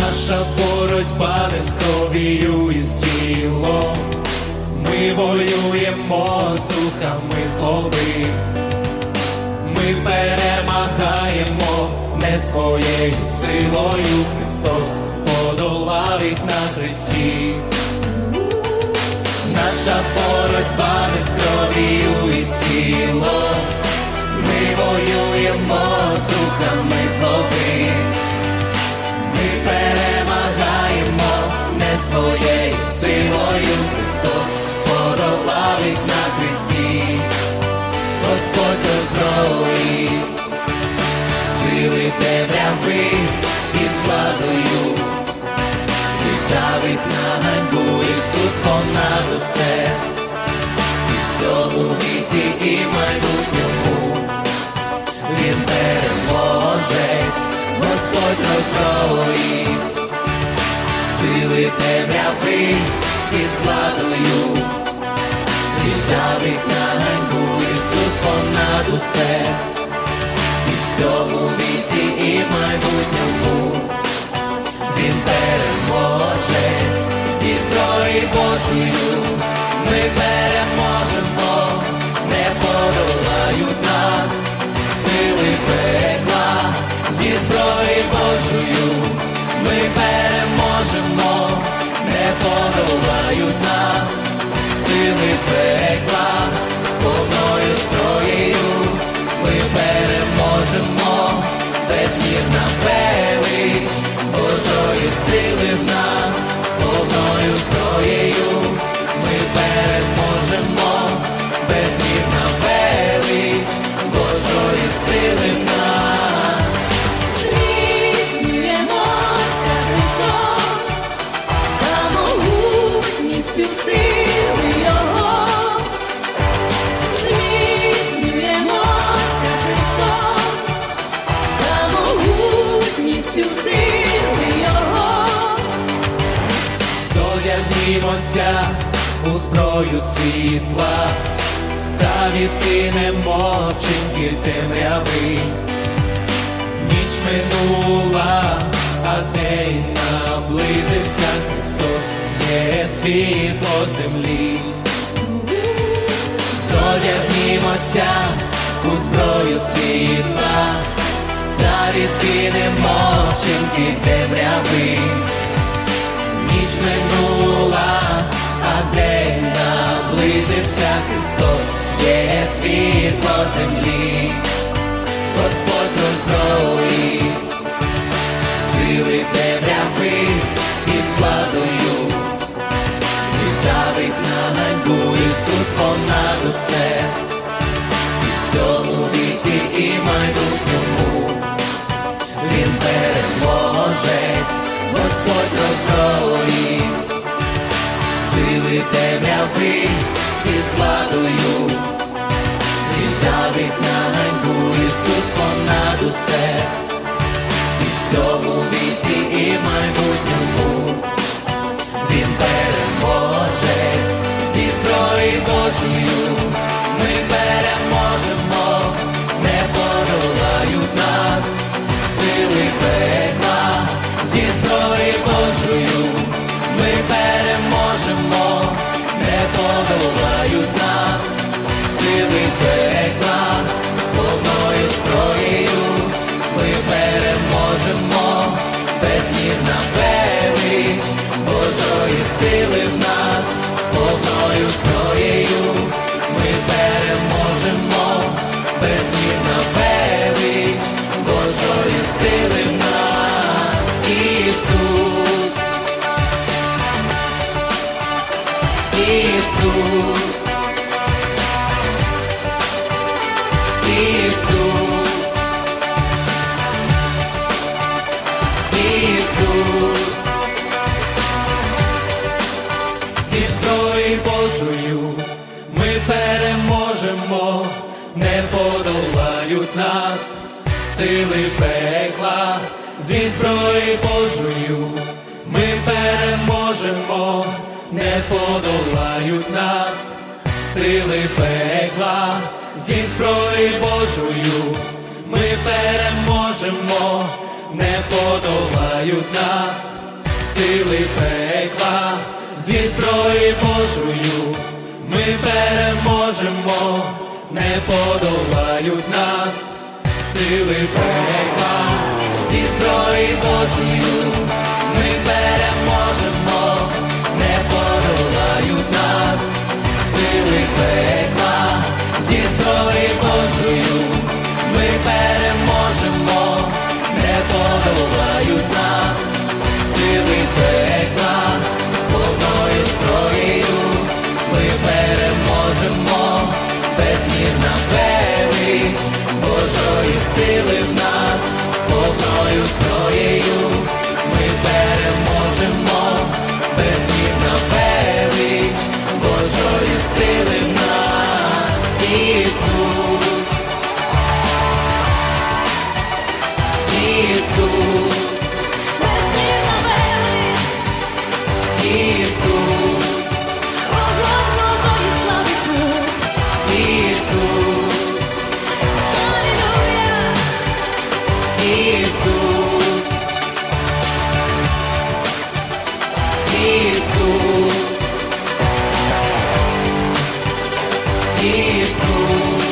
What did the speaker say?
Наша боротьба не з кров'ю і з тілом, ми воюємо з духами злоби. Ми перемагаємо не своєю силою, Христос подолав їх на хресті. Наша боротьба не з кров'ю і з тілом, ми воюємо з духами злоби. Ми перемагаємо не своєю силою, Христос подолав їх на хресті. Господь озброїв сили темряви і з владою віддав їх на ганьбу. Ісус понад усе, і в цьому віці, і в майбутньому Він переможець. Господь роззброїв сили темряви і з владою віддав їх на ганьбу. Ісус понад усе, і в цьому віці, і в майбутньому Він переможець. Зі зброї Божою ми переможемо, не подолають нас сили пекла. Зі зброї Божою ми переможемо, не подолають нас сили пекла. З повною зброєю ми переможемо, безмірна велич Божої сили в нас. З повною зброєю ми переможемо, безмірна велич Божої сили в нас. Зміцнюємося Христом та могутністю сили Його. Зміцнюємося Христом та могутністю сили Його. Зодягнімося у зброю світла та відкинемо вчинки темряви. Ніч минула, а день наблизився. Христос є світло землі. Зодягнімося у зброю світла та відкинемо вчинки темряви. Ніч минула, а день наблизився. Христос є світло землі. Господь роззброїв сили темряви і з владою віддав їх на ганьбу. Ісус понад усе, і в цьому віці, і в майбутньому Він переможець. Господь роззброїв сили темряви і з владою віддав їх на ганьбу. Ісус понад усе, і в цьому віці, і в майбутньому Він переможець. Зі зброї Божою ми переможемо, не подолають нас сили пекла. Зі зброї Божою ми переможемо, не подолають нас сили пекла. З повною зброєю ми переможемо, безмірна велич Божої сили в нас. З повною зброєю ми переможемо, безмірна велич Божої сили в нас. Ісус, Ісус, Ісус, Ісус. Зі зброї Божою ми переможемо, не подолають нас сили пекла. Зі зброї Божою ми переможемо, не подолають нас сили пекла. Зі зброї Божою ми переможемо, не подолають подолають нас сили пекла. Зі зброї Божою ми переможемо, не подолають нас сили пекла. Зі зброї Божою ми переможемо, не подолають нас сили пекла. Зі зброї Божою ми переможемо, не подолають нас сили пекла. З повною зброєю ми переможемо, безмірна велич Божої сили в нас. З повною зброєю ми переможемо, безмірна велич Божої сили в нас. Ісус, Ісус, безмірна велич, Ісус, вогонь Божої слави тут. Ісус, Алілуя, Ісус, Ісус, Ісус.